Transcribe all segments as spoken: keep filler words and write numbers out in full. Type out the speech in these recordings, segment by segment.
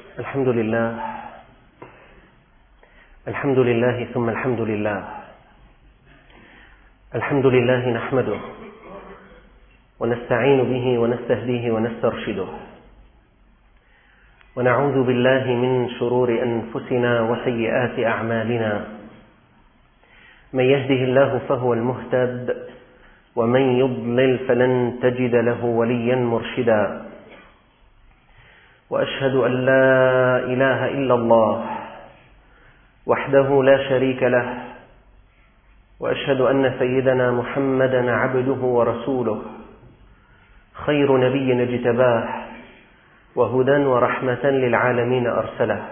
الحمد لله الحمد لله ثم الحمد لله الحمد لله نحمده ونستعين به ونستهديه ونسترشده ونعوذ بالله من شرور أنفسنا وسيئات أعمالنا. من يهده الله فهو المهتد ومن يضلل فلن تجد له وليا مرشدا. وأشهد أن لا إله إلا الله وحده لا شريك له، وأشهد أن سيدنا محمدا عبده ورسوله، خير نبي اجتباه وهدى ورحمة للعالمين أرسله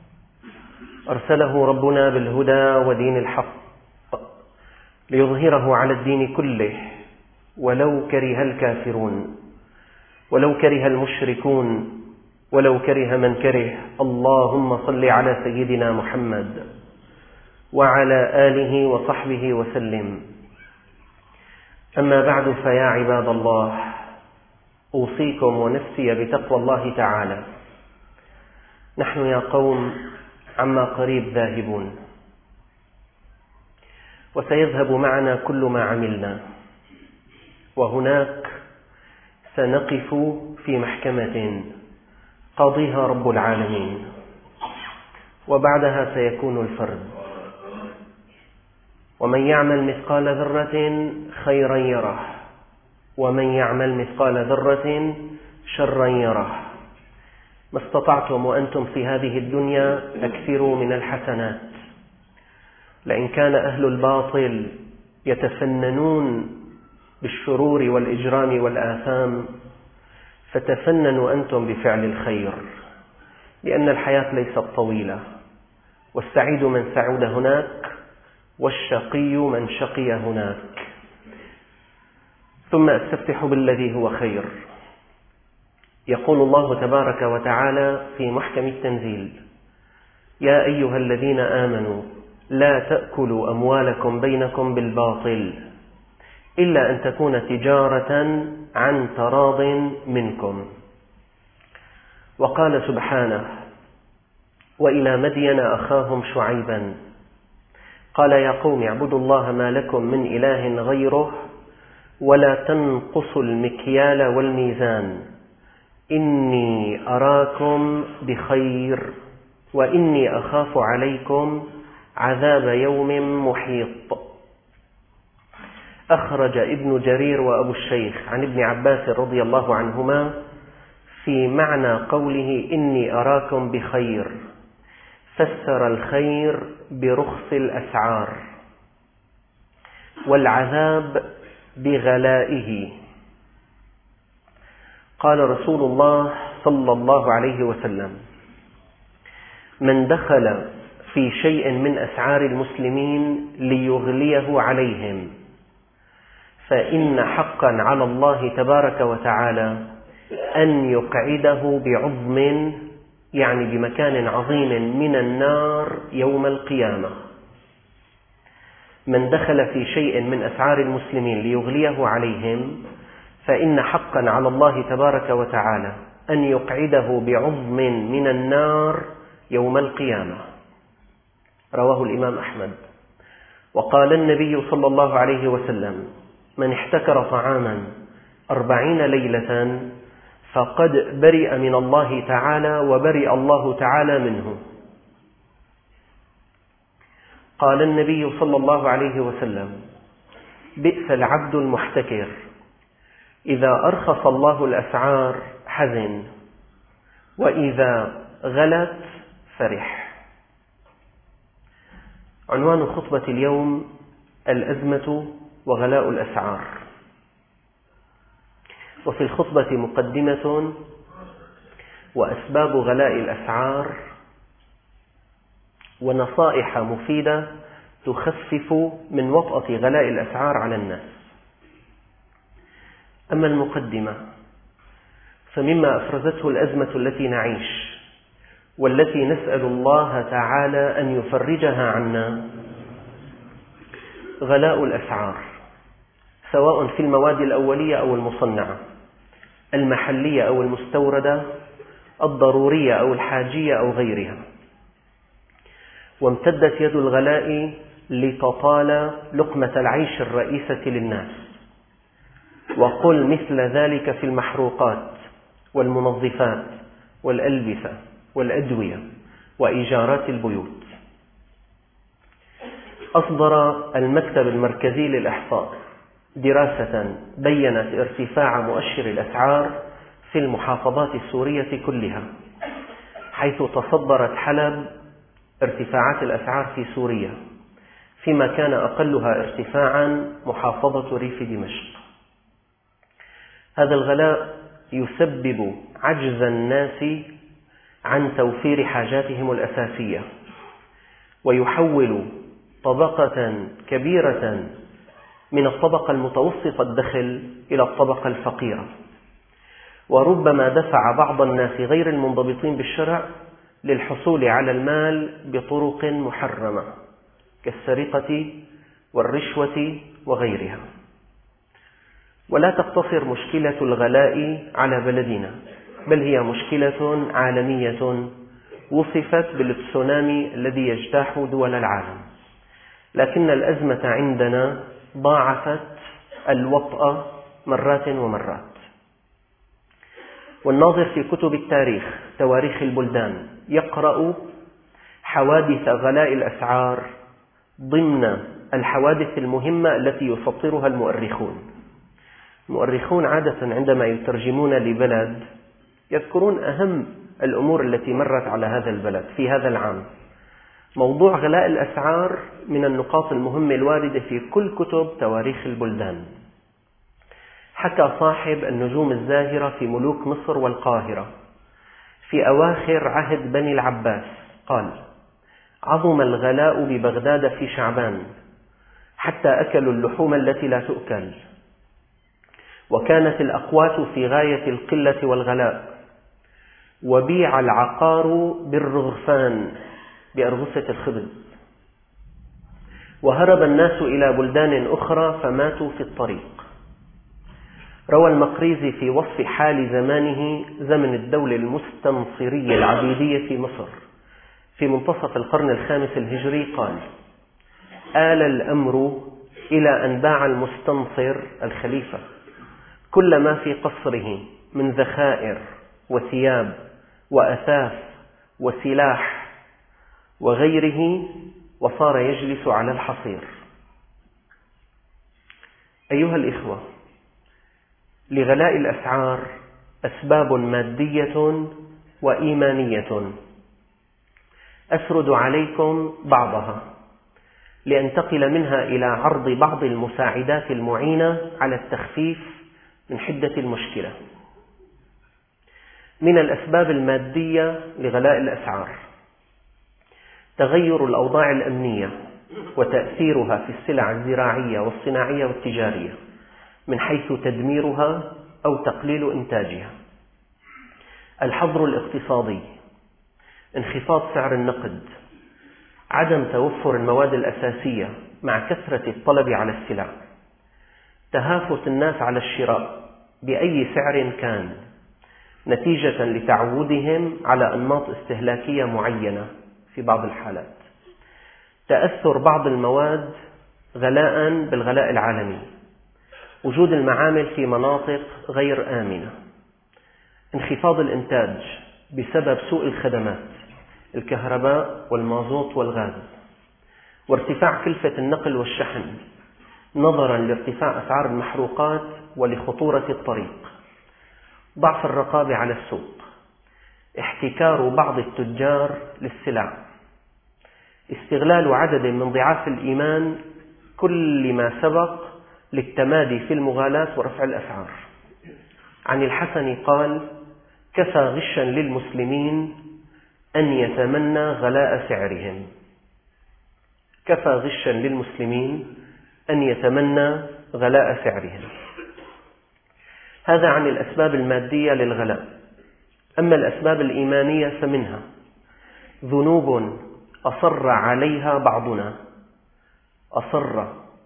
أرسله ربنا بالهدى ودين الحق ليظهره على الدين كله ولو كره الكافرون ولو كره المشركون ولو كره من كره. اللهم صل على سيدنا محمد وعلى آله وصحبه وسلم. أما بعد، فيا عباد الله، أوصيكم ونفسي بتقوى الله تعالى. نحن يا قوم عما قريب ذاهبون، وسيذهب معنا كل ما عملنا، وهناك سنقف في محكمة قاضيها رب العالمين، وبعدها سيكون الفرد. ومن يعمل مثقال ذرة خيرا يره، ومن يعمل مثقال ذرة شرا يره. ما استطعتم وأنتم في هذه الدنيا أكثروا من الحسنات، لئن كان أهل الباطل يتفننون بالشرور والإجرام والآثام، فتفننوا أنتم بفعل الخير، لأن الحياة ليست طويلة، والسعيد من سعد هناك والشقي من شقي هناك. ثم أستفتح بالذي هو خير. يقول الله تبارك وتعالى في محكم التنزيل: يا أيها الذين آمنوا لا تأكلوا أموالكم بينكم بالباطل إلا أن تكون تجارة عن تراض منكم. وقال سبحانه: وإلى مدين أخاهم شعيبا قال يا قوم اعبدوا الله ما لكم من إله غيره ولا تنقصوا المكيال والميزان إني أراكم بخير وإني أخاف عليكم عذاب يوم محيط. أخرج ابن جرير وأبو الشيخ عن ابن عباس رضي الله عنهما في معنى قوله إني أراكم بخير، فسر الخير برخص الأسعار والعذاب بغلائه. قال رسول الله صلى الله عليه وسلم: من دخل في شيء من أسعار المسلمين ليغليه عليهم فإن حقا على الله تبارك وتعالى أن يقعده بعظم، يعني بمكان عظيم من النار يوم القيامة. من دخل في شيء من أسعار المسلمين ليغليه عليهم فإن حقا على الله تبارك وتعالى أن يقعده بعظم من النار يوم القيامة. رواه الإمام أحمد. وقال النبي صلى الله عليه وسلم: من احتكر طعاما أربعين ليلة فقد برئ من الله تعالى وبرئ الله تعالى منه. قال النبي صلى الله عليه وسلم: بئس العبد المحتكر، إذا أرخص الله الأسعار حزن، وإذا غلت فرح. عنوان خطبة اليوم: الأزمة وغلاء الأسعار. وفي الخطبة مقدمة وأسباب غلاء الأسعار ونصائح مفيدة تخفف من وطأة غلاء الأسعار على الناس. أما المقدمة فمما أفرزته الأزمة التي نعيش والتي نسأل الله تعالى أن يفرجها عنا غلاء الأسعار، سواء في المواد الأولية أو المصنعة، المحلية أو المستوردة، الضرورية أو الحاجية أو غيرها. وامتدت يد الغلاء لتطال لقمة العيش الرئيسة للناس. وقل مثل ذلك في المحروقات والمنظفات والألبسة والأدوية وإيجارات البيوت. أصدر المكتب المركزي للإحصاء دراسة بيّنت ارتفاع مؤشر الأسعار في المحافظات السورية كلها، حيث تصدرت حلب ارتفاعات الأسعار في سوريا، فيما كان أقلها ارتفاعا محافظة ريف دمشق. هذا الغلاء يسبب عجز الناس عن توفير حاجاتهم الأساسية، ويحول طبقة كبيرة من الطبقة المتوسطة الدخل إلى الطبقة الفقيرة، وربما دفع بعض الناس غير المنضبطين بالشرع للحصول على المال بطرق محرمة كالسرقة والرشوة وغيرها. ولا تقتصر مشكلة الغلاء على بلدنا، بل هي مشكلة عالمية وصفت بالتسونامي الذي يجتاح دول العالم، لكن الأزمة عندنا ضاعفت الوطأ مرات ومرات. والناظر في كتب التاريخ تواريخ البلدان يقرأ حوادث غلاء الأسعار ضمن الحوادث المهمة التي يسطرها المؤرخون. المؤرخون عادة عندما يترجمون لبلد يذكرون أهم الأمور التي مرت على هذا البلد في هذا العام. موضوع غلاء الأسعار من النقاط المهمة الواردة في كل كتب تواريخ البلدان. حكى صاحب النجوم الزاهرة في ملوك مصر والقاهرة في أواخر عهد بني العباس قال: عظم الغلاء ببغداد في شعبان حتى أكلوا اللحوم التي لا تؤكل، وكانت الأقوات في غاية القلة والغلاء، وبيع العقار بالرغفان بأرغفة الخبز، وهرب الناس إلى بلدان أخرى فماتوا في الطريق. روى المقريزي في وصف حال زمانه زمن الدولة المستنصرية العبيدية في مصر في منتصف القرن الخامس الهجري قال: آل الأمر إلى أن باع المستنصر الخليفة كل ما في قصره من ذخائر وثياب وأثاث وسلاح وغيره، وصار يجلس على الحصير. أيها الإخوة، لغلاء الأسعار أسباب مادية وإيمانية، أسرد عليكم بعضها لأنتقل منها إلى عرض بعض المساعدات المعينة على التخفيف من حدة المشكلة. من الأسباب المادية لغلاء الأسعار تغير الأوضاع الأمنية وتأثيرها في السلع الزراعية والصناعية والتجارية من حيث تدميرها أو تقليل إنتاجها. الحظر الاقتصادي، انخفاض سعر النقد، عدم توفر المواد الأساسية مع كثرة الطلب على السلع، تهافت الناس على الشراء بأي سعر كان نتيجة لتعودهم على أنماط استهلاكية معينة في بعض الحالات، تأثر بعض المواد غلاء بالغلاء العالمي، وجود المعامل في مناطق غير آمنة، انخفاض الإنتاج بسبب سوء الخدمات الكهرباء والمازوت والغاز، وارتفاع كلفة النقل والشحن نظرا لارتفاع أسعار المحروقات ولخطورة الطريق، ضعف الرقابة على السوق، احتكار بعض التجار للسلع، استغلال عدد من ضعاف الإيمان كل ما سبق للتمادي في المغالاة ورفع الأسعار. عن الحسن قال: كفى غشا للمسلمين أن يتمنى غلاء سعرهم. كفى غشا للمسلمين أن يتمنى غلاء سعرهم. هذا عن الأسباب المادية للغلاء. أما الأسباب الإيمانية فمنها ذنوب أصر عليها بعضنا، أصر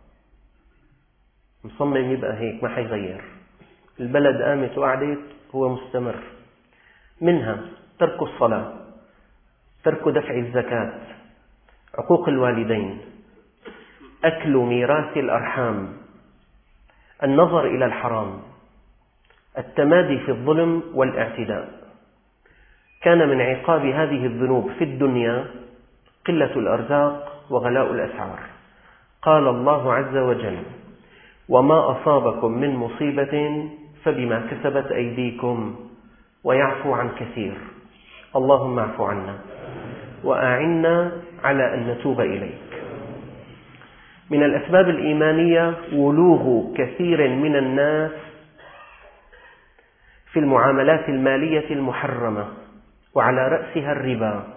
مصمم يبقى هيك ما حيغير، البلد قامت وقعدت هو مستمر. منها ترك الصلاة، ترك دفع الزكاة، عقوق الوالدين، أكل ميراث الأرحام، النظر إلى الحرام، التمادي في الظلم والاعتداء. كان من عقاب هذه الذنوب في الدنيا قلة الأرزاق وغلاء الأسعار. قال الله عز وجل: وما أصابكم من مصيبة فبما كسبت أيديكم ويعفو عن كثير. اللهم اعف عنا وأعنا على أن نتوب إليك. من الأسباب الإيمانية ولوغ كثير من الناس في المعاملات المالية المحرمة، وعلى رأسها الربا.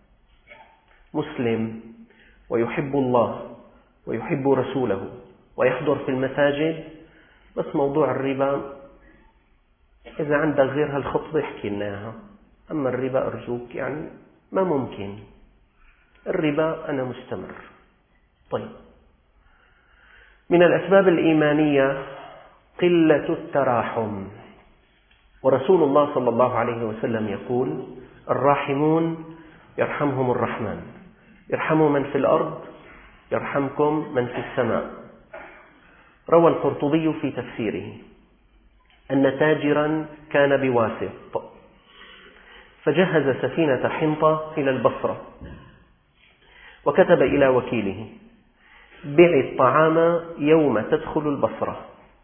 مسلم ويحب الله ويحب رسوله ويحضر في المساجد، بس موضوع الربا إذا عندك غير هالخطبة احكي لنا إياها، أما الربا أرجوك يعني ما ممكن. الربا أنا مستمر. طيب، من الأسباب الإيمانية قلة التراحم، ورسول الله صلى الله عليه وسلم يقول: الراحمون يرحمهم الرحمن، يرحموا من في الأرض يرحمكم من في السماء. روى القرطبي في تفسيره أن تاجرا كان بواسط، فجهز سفينة حنطة إلى البصرة، وكتب إلى وكيله: بع الطعام يوم تدخل البصرة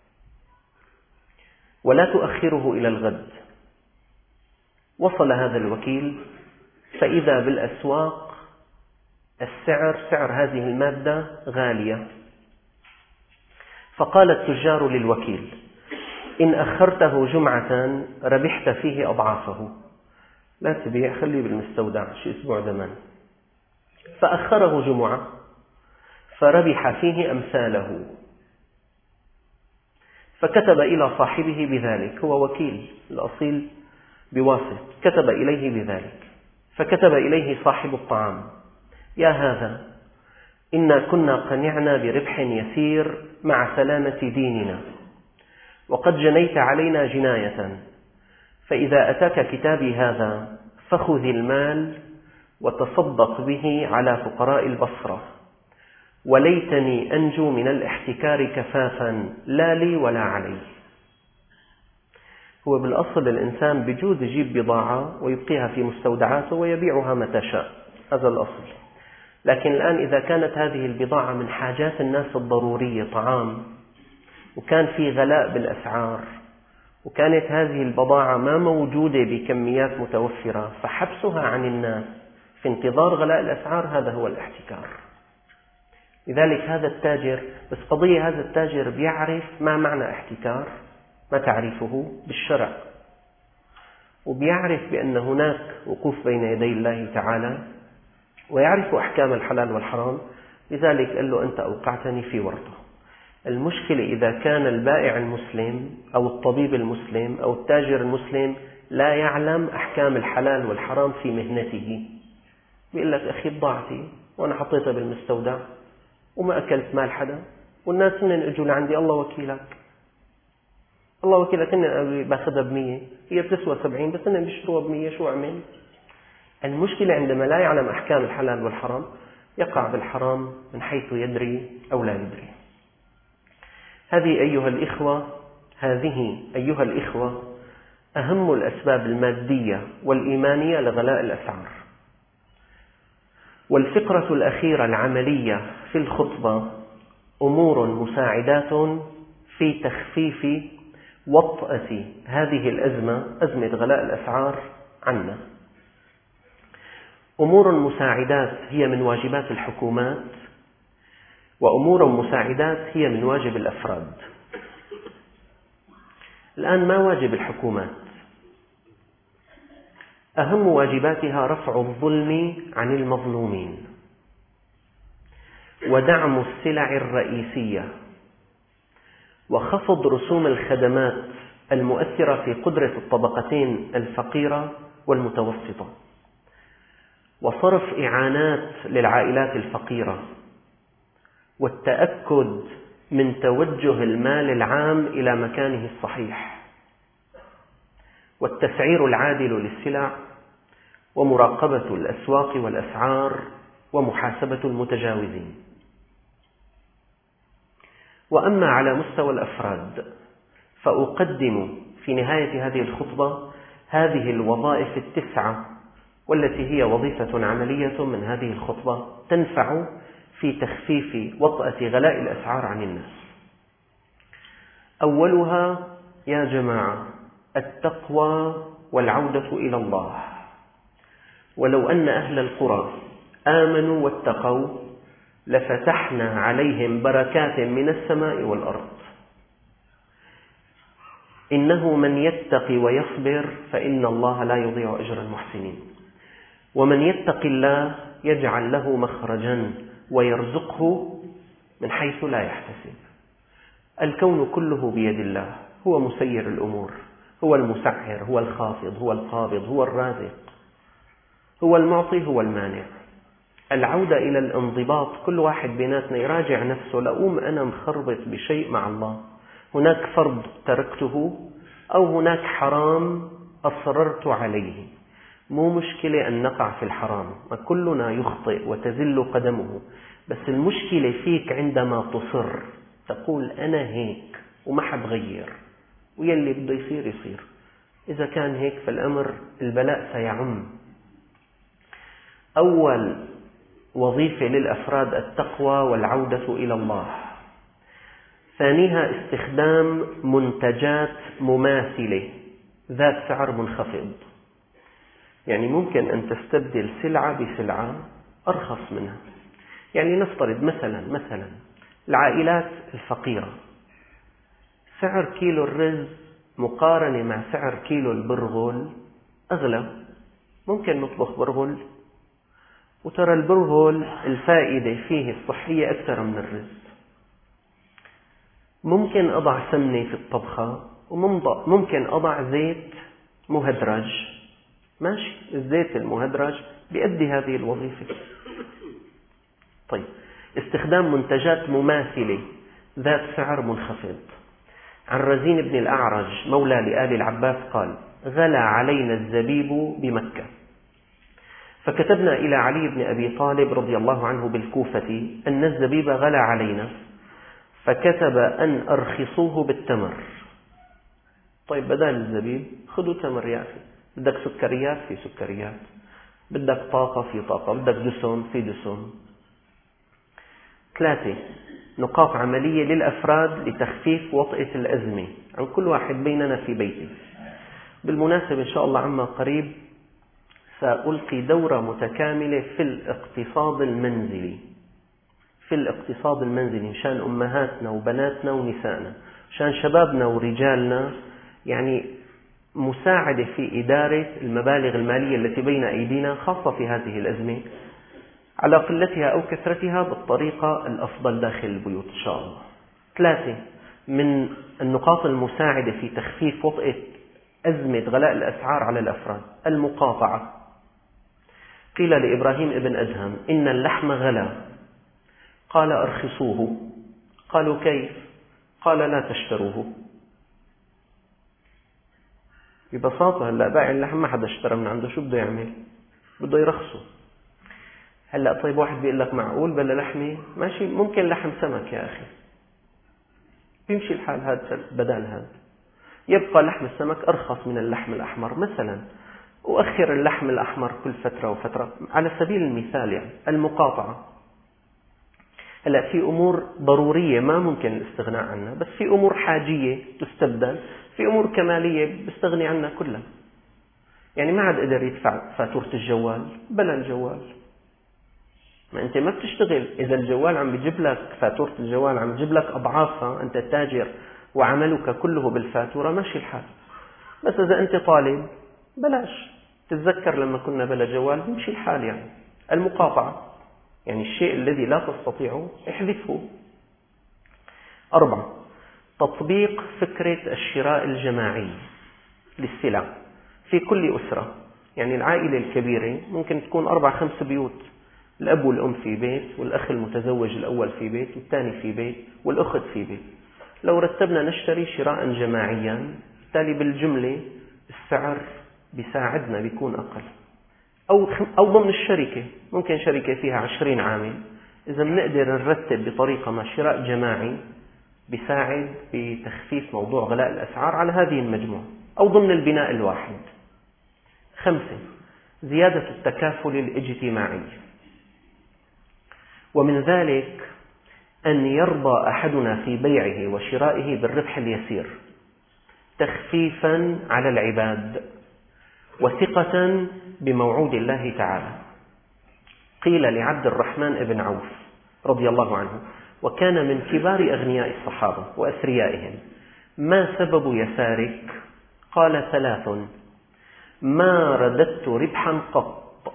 ولا تؤخره إلى الغد. وصل هذا الوكيل فإذا بالأسواق السعر سعر هذه المادة غالية، فقال التجار للوكيل: إن أخرته جمعة ربحت فيه أضعافه، لا تبيع، خليه بالمستودع شي أسبوع زمان. فأخره جمعة فربح فيه أمثاله، فكتب إلى صاحبه بذلك. هو وكيل الأصيل بواسط، كتب إليه بذلك. فكتب إليه صاحب الطعام: يا هذا، إنا كنا قنعنا بربح يسير مع سلامة ديننا، وقد جنيت علينا جناية، فإذا أتاك كتابي هذا فخذ المال وتصدق به على فقراء البصرة، وليتني أنجو من الاحتكار كفافا لا لي ولا علي. هو بالأصل الإنسان بجوز يجيب بضاعة ويبقيها في مستودعاته ويبيعها متى شاء، هذا الأصل. لكن الآن إذا كانت هذه البضاعة من حاجات الناس الضرورية، طعام، وكان في غلاء بالأسعار، وكانت هذه البضاعة ما موجودة بكميات متوفرة، فحبسها عن الناس في انتظار غلاء الأسعار، هذا هو الاحتكار. لذلك هذا التاجر، بس قضية هذا التاجر بيعرف ما معنى احتكار، ما تعريفه بالشرع، وبيعرف بأن هناك وقوف بين يدي الله تعالى، ويعرف أحكام الحلال والحرام. لذلك قال له: أنت أوقعتني في ورطة. المشكلة إذا كان البائع المسلم أو الطبيب المسلم أو التاجر المسلم لا يعلم أحكام الحلال والحرام في مهنته، بيقول لك: أخي بضاعتي وأنا حطيتها بالمستودع وما أكلت مال حدا، والناس من اجوا لعندي، الله وكيلك الله وكيلك إني باخذها بمية، هي بتسوى سبعين، بس إني بيشتروها بمية، شو أعمل؟ المشكلة عندما لا يعلم أحكام الحلال والحرام يقع بالحرام من حيث يدري أو لا يدري. هذه أيها الإخوة هذه أيها الإخوة أهم الأسباب المادية والإيمانية لغلاء الأسعار. والفقرة الأخيرة العملية في الخطبة أمور مساعدات في تخفيف وطأة هذه الأزمة، أزمة غلاء الأسعار عنا. أمور مساعدات هي من واجبات الحكومات، وأمور مساعدات هي من واجب الأفراد. الآن ما واجب الحكومات؟ أهم واجباتها رفع الظلم عن المظلومين، ودعم السلع الرئيسية، وخفض رسوم الخدمات المؤثرة في قدرة الطبقتين الفقيرة والمتوسطة، وصرف إعانات للعائلات الفقيرة، والتأكد من توجه المال العام إلى مكانه الصحيح، والتسعير العادل للسلع، ومراقبة الأسواق والأسعار ومحاسبة المتجاوزين. وأما على مستوى الأفراد فأقدم في نهاية هذه الخطبة هذه الوظائف التسعة، والتي هي وظيفة عملية من هذه الخطبة تنفع في تخفيف وطأة غلاء الأسعار عن الناس. أولها يا جماعة التقوى والعودة إلى الله. ولو أن أهل القرى آمنوا واتقوا لفتحنا عليهم بركات من السماء والأرض. إنه من يتقي ويصبر فإن الله لا يضيع أجر المحسنين. ومن يتق الله يجعل له مخرجا ويرزقه من حيث لا يحتسب. الكون كله بيد الله، هو مسير الأمور، هو المسعر، هو الخافض، هو القابض، هو الرازق، هو المعطي، هو المانع. العودة إلى الانضباط، كل واحد بيناتنا يراجع نفسه، لأقوم أنا مخربط بشيء مع الله، هناك فرض تركته أو هناك حرام أصررت عليه. مو مشكلة أن نقع في الحرام، ما كلنا يخطئ وتزل قدمه، بس المشكلة فيك عندما تصر تقول أنا هيك وما حبغير، ويلي بده يصير يصير. إذا كان هيك فالأمر البلاء سيعم. أول وظيفة للأفراد التقوى والعودة إلى الله. ثانيها استخدام منتجات مماثلة ذات سعر منخفض. يعني ممكن أن تستبدل سلعة بسلعة أرخص منها. يعني نفترض مثلا مثلا العائلات الفقيرة سعر كيلو الرز مقارنة مع سعر كيلو البرغل أغلى. ممكن نطبخ برغل، وترى البرغل الفائدة فيه الصحية أكثر من الرز. ممكن أضع سمنة في الطبخة، وممكن أضع زيت مهدرج، ماشي، الزيت المهدرج بيؤدي هذه الوظيفة. طيب، استخدام منتجات مماثلة ذات سعر منخفض. عن رزين بن الأعرج مولى لآل العباس قال: غلى علينا الزبيب بمكة، فكتبنا إلى علي بن أبي طالب رضي الله عنه بالكوفة أن الزبيب غلى علينا، فكتب أن أرخصوه بالتمر. طيب، بدل الزبيب خذوا تمر يا أخي. بدك سكريات في سكريات، بدك طاقة في طاقة، بدك دسم في دسم. ثلاثة، نقاط عملية للأفراد لتخفيف وطأة الأزمة عن كل واحد بيننا في بيته. بالمناسبة إن شاء الله عما قريب سألقي دورة متكاملة في الاقتصاد المنزلي، في الاقتصاد المنزلي مشان أمهاتنا وبناتنا ونسائنا، مشان شبابنا ورجالنا، يعني مساعدة في إدارة المبالغ المالية التي بين أيدينا، خاصة في هذه الأزمة، على قلتها أو كثرتها بالطريقة الأفضل داخل البيوت إن شاء الله. ثلاثة، من النقاط المساعدة في تخفيف وطأة أزمة غلاء الأسعار على الأفراد المقاطعة. قيل لإبراهيم ابن أدهم: إن اللحم غلا، قال: أرخصوه. قالوا: كيف؟ قال: لا تشتروه. ببساطة هلأ باقي اللحم ما حدا اشترى من عنده، شو بده يعمل؟ بده يرخصه. هلأ طيب، واحد بيقول لك معقول بلا لحمة؟ ماشي، ممكن لحم سمك يا أخي، بيمشي الحال هذا بدل هذا. يبقى لحم السمك أرخص من اللحم الأحمر مثلا، وأخر اللحم الأحمر كل فترة وفترة على سبيل المثال. يعني المقاطعة. هلأ في أمور ضرورية ما ممكن الاستغناء عنها، بس في أمور حاجية تستبدل، في أمور كمالية بستغني عنها كلها. يعني ما عاد قدر يدفع فاتورة الجوال، بلا الجوال. ما أنت ما بتشتغل، إذا الجوال عم بيجيب لك فاتورة الجوال عم بيجيب لك أضعافها، أنت تاجر وعملك كله بالفاتورة، ماشي الحال. بس إذا أنت طالب بلاش. تتذكر لما كنا بلا جوال بيمشي الحال. يعني المقاطعة، يعني الشيء الذي لا تستطيعه احذفه. أربعة، تطبيق فكرة الشراء الجماعي للسلع في كل أسرة. يعني العائلة الكبيرة ممكن تكون أربع خمس بيوت، الأب والأم في بيت، والأخ المتزوج الأول في بيت، والثاني في بيت، والأخت في بيت. لو رتبنا نشتري شراء جماعيا، بالتالي بالجملة السعر بيساعدنا بيكون أقل. أو أو ضمن الشركة، ممكن شركة فيها عشرين عامل، إذا بنقدر نرتب بطريقة ما شراء جماعي بيساعد بتخفيف موضوع غلاء الأسعار على هذه المجموعة، أو ضمن البناء الواحد. خمسة، زيادة التكافل الاجتماعي، ومن ذلك أن يرضى أحدنا في بيعه وشرائه بالربح اليسير تخفيفا على العباد وثقة بموعود الله تعالى. قيل لعبد الرحمن بن عوف رضي الله عنه، وكان من كبار أغنياء الصحابة وأثريائهم: ما سبب يسارك؟ قال: ثلاث: ما رددت ربحا قط.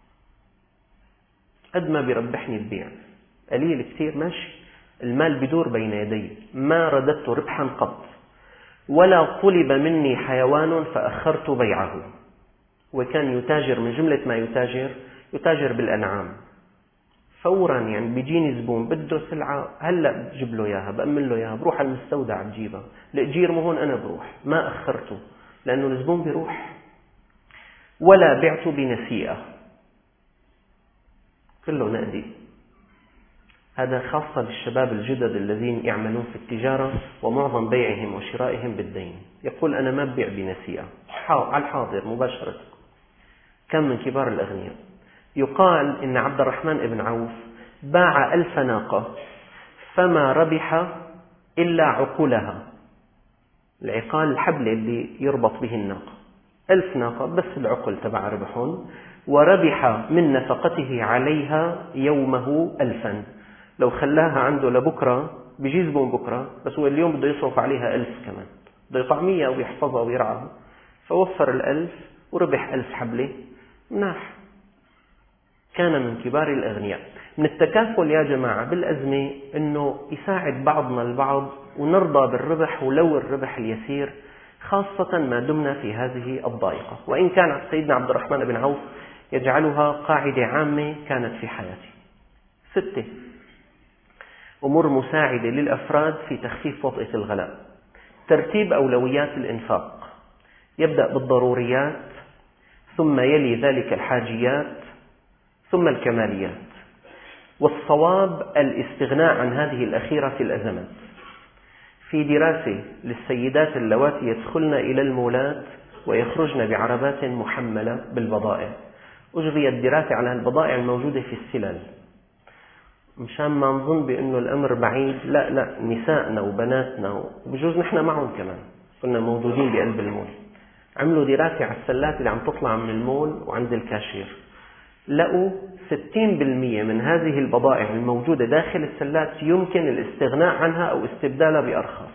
قد ما بربحني البيع قليل كثير ماشي، المال بدور بين يدي، ما رددت ربحا قط، ولا طلب مني حيوان فأخرت بيعه. وكان يتاجر من جملة ما يتاجر يتاجر بالأنعام فورا، يعني بيجيني زبون بده سلعة هلأ بجيب له إياها، بأمن له إياها، بروح على المستودع بجيبها، الأجير مو هون أنا بروح، ما أخرته لأنه الزبون بيروح. ولا بعت بنسيئة، كله نقدي. هذا خاصة بالشباب الجدد الذين يعملون في التجارة ومعظم بيعهم وشرائهم بالدين. يقول: أنا ما ببيع بنسيئة، على الحاضر مباشرة. كم من كبار الأغنياء. يقال إن عبد الرحمن بن عوف باع ألف ناقة فما ربح إلا عقولها، العقال الحبل اللي يربط به الناقة، ألف ناقة بس العقل تبع ربحهم، وربح من نفقته عليها يومه ألفا. لو خلاها عنده لبكرة بيجي زبون بكرة، بس هو اليوم بده يصرف عليها ألف كمان، بده يطعميها ويحفظها ويرعاها، فوفر الألف وربح ألف حبلة. مناح. كان من كبار الأغنياء. من التكافل يا جماعة بالأزمة أنه يساعد بعضنا البعض ونرضى بالربح ولو الربح اليسير، خاصة ما دمنا في هذه الضائقة. وإن كان سيدنا عبد الرحمن بن عوف يجعلها قاعدة عامة كانت في حياته. ستة، أمور مساعدة للأفراد في تخفيف وطأة الغلاء. ترتيب أولويات الإنفاق، يبدأ بالضروريات، ثم يلي ذلك الحاجيات، ثم الكماليات. والصواب الاستغناء عن هذه الأخيرة في الأزمات. في دراسة للسيدات اللواتي يدخلن إلى المولات ويخرجن بعربات محملة بالبضائع، أجريت دراسة على البضائع الموجودة في السلال، مشان ما نظن بأنه الأمر بعيد. لا لا، نسائنا وبناتنا وبجوز نحن معهم كمان كنا موجودين بقلب المول. عملوا دراسة على السلات اللي عم تطلع من المول وعند الكاشير، لقوا ستين بالمئة من هذه البضائع الموجودة داخل السلات يمكن الاستغناء عنها أو استبدالها بأرخص.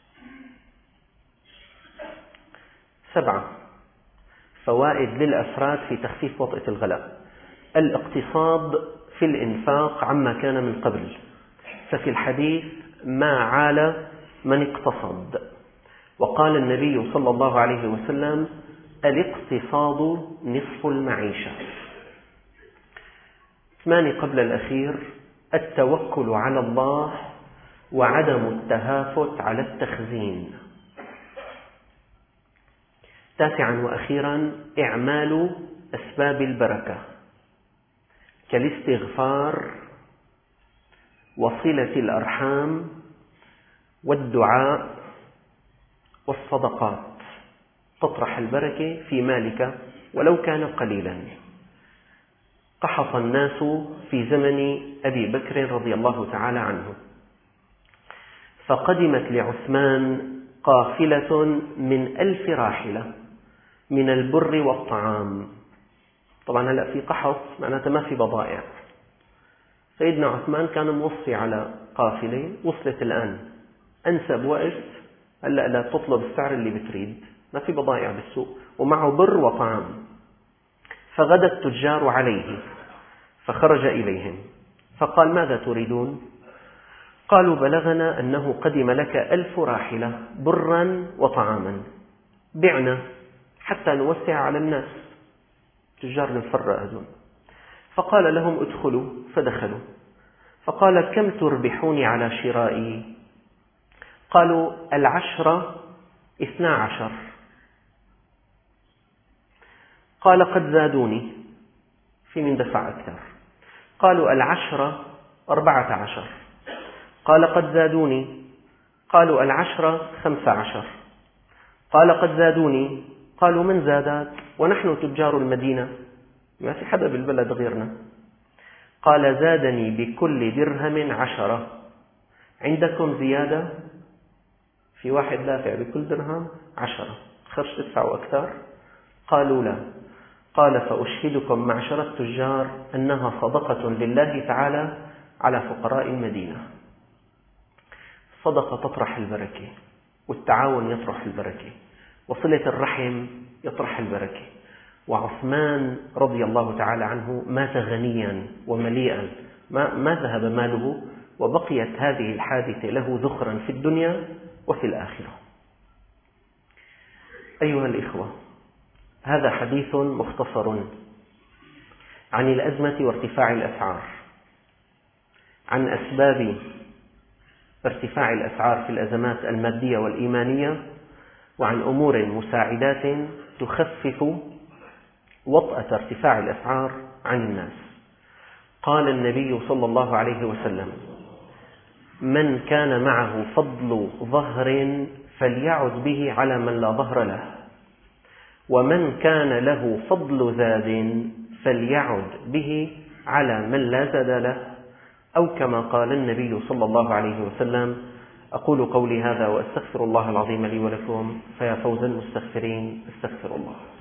سبعة، فوائد للأفراد في تخفيف وطأة الغلاء. الاقتصاد في الإنفاق عما كان من قبل، ففي الحديث: ما عال من اقتصد. وقال النبي صلى الله عليه وسلم: الاقتصاد نصف المعيشة. ثمانية قبل الأخير: التوكل على الله وعدم التهافت على التخزين. تاسعا وأخيرا: إعمال أسباب البركة كالاستغفار وصلة الأرحام والدعاء والصدقات، تطرح البركة في مالك ولو كان قليلا. قحط الناس في زمن أبي بكر رضي الله تعالى عنه، فقدمت لعثمان قافلة من ألف راحلة من البر والطعام. طبعا هلأ في قحط معناته ما في بضائع. سيدنا عثمان كان موصي على قافلة، وصلت الآن أنسب وقت، هلأ لا تطلب السعر اللي بتريد، ما في بضائع بالسوق ومعه بر وطعام. فغدا التجار عليه فخرج إليهم فقال: ماذا تريدون؟ قالوا: بلغنا أنه قدم لك ألف راحلة برا وطعاما، بعنا حتى نوسع على الناس، تجار نفرق هذول. فقال لهم: ادخلوا. فدخلوا. فقال: كم تربحوني على شرائي؟ قالوا: العشرة اثنا عشر. قال: قد زادوني. في من دفع أكثر. قالوا العشرة أربعة عشر. قال قد زادوني. قالوا العشرة خمسة عشر. قال قد زادوني. قالوا من زادك ونحن تجار المدينة، ما في حدا بالبلد غيرنا. قال زادني بكل درهم عشرة. عندكم زيادة؟ في واحد دافع بكل درهم عشرة، خرج تدفعوا أكثر؟ قالوا لا. قال فأشهدكم معشر التجار أنها صدقة لله تعالى على فقراء المدينة. الصدقة تطرح البركة، والتعاون يطرح البركة، وصلة الرحم يطرح البركة. وعثمان رضي الله تعالى عنه مات غنيا ومليئا، ما, ما ذهب ماله، وبقيت هذه الحادثة له ذخرا في الدنيا وفي الآخرة. أيها الإخوة، هذا حديث مختصر عن الأزمة وارتفاع الأسعار، عن أسباب ارتفاع الأسعار في الأزمات المادية والإيمانية، وعن أمور مساعدات تخفف وطأة ارتفاع الأسعار عن الناس. قال النبي صلى الله عليه وسلم: من كان معه فضل ظهر فليعد به على من لا ظهر له، ومن كان له فضل زاد فليعد به على من لا زاد له، أو كما قال النبي صلى الله عليه وسلم. أقول قولي هذا وأستغفر الله العظيم لي ولكم، فيا فوز المستغفرين، استغفر الله.